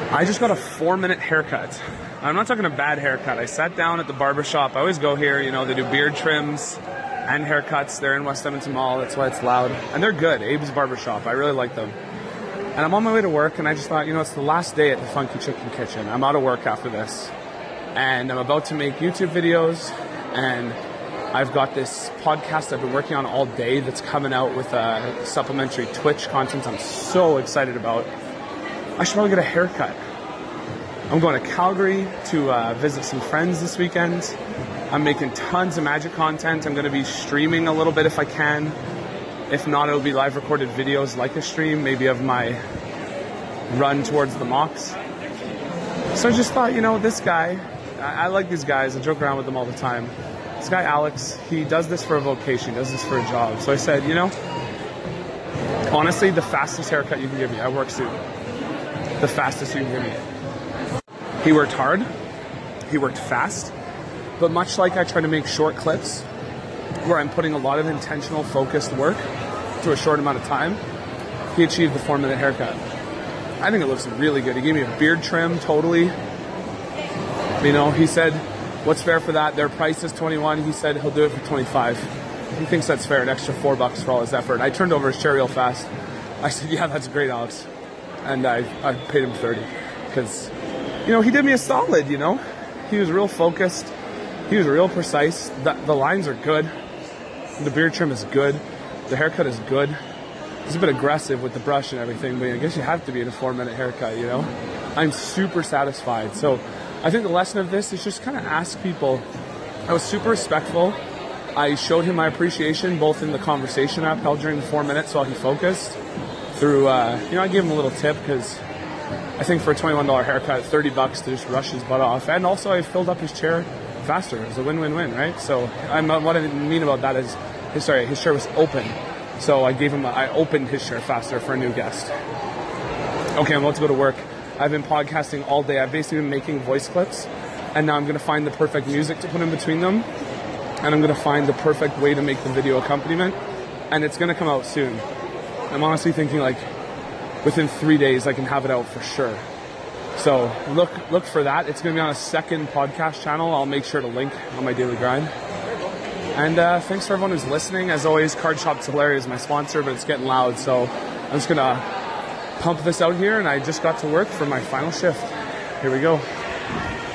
I just got a 4-minute haircut. I'm not talking a bad haircut. I sat down at the barbershop. I always go here, you know, they do beard trims and haircuts. They're in West Edmonton Mall. That's why it's loud. And they're good. Abe's Barbershop. I really like them. And I'm on my way to work, and I just thought, you know, it's the last day at the Funky Chicken Kitchen. I'm out of work after this. And I'm about to make YouTube videos, and I've got this podcast I've been working on all day that's coming out with supplementary Twitch content I'm so excited about. I should probably get a haircut. I'm going to Calgary to visit some friends this weekend. I'm making tons of magic content. I'm going to be streaming a little bit if I can. If not, it'll be live recorded videos like a stream, maybe of my run towards the mocks. So I just thought, you know, this guy, I like these guys. I joke around with them all the time. This guy, Alex, he does this for a vocation. He does this for a job. So I said, you know, honestly, the fastest haircut you can give me. I work soon. The fastest you can give me. He worked hard. He worked fast. But much like I try to make short clips where I'm putting a lot of intentional, focused work to a short amount of time, he achieved the 4-minute haircut. I think it looks really good. He gave me a beard trim, totally. You know, he said, what's fair for that? Their price is $21. He said he'll do it for $25. He thinks that's fair, an extra $4 for all his effort. I turned over his chair real fast. I said, yeah, that's great, Alex. And I paid him $30 because, you know, he did me a solid, you know. He was real focused. He was real precise. The lines are good. The beard trim is good. The haircut is good. He's a bit aggressive with the brush and everything, but I guess you have to be in a 4-minute haircut, you know? I'm super satisfied. So I think the lesson of this is just kind of ask people. I was super respectful. I showed him my appreciation both in the conversation I've held during the 4 minutes while he focused through, you know, I gave him a little tip because I think for a $21 haircut, $30 to just rush his butt off. And also I filled up his chair faster. It was a win-win-win, right? So what I mean about that is, his chair was open. So I opened his chair faster for a new guest. Okay, I'm about to go to work. I've been podcasting all day. I've basically been making voice clips, and now I'm going to find the perfect music to put in between them, and I'm going to find the perfect way to make the video accompaniment, and it's going to come out soon. I'm honestly thinking like within 3 days I can have it out for sure. So look for that. It's going to be on a second podcast channel. I'll make sure to link on my daily grind. And thanks for everyone who's listening. As always, Card Shop Tulare is my sponsor, but it's getting loud, so I'm just going to pump this out here, and I just got to work for my final shift. Here we go.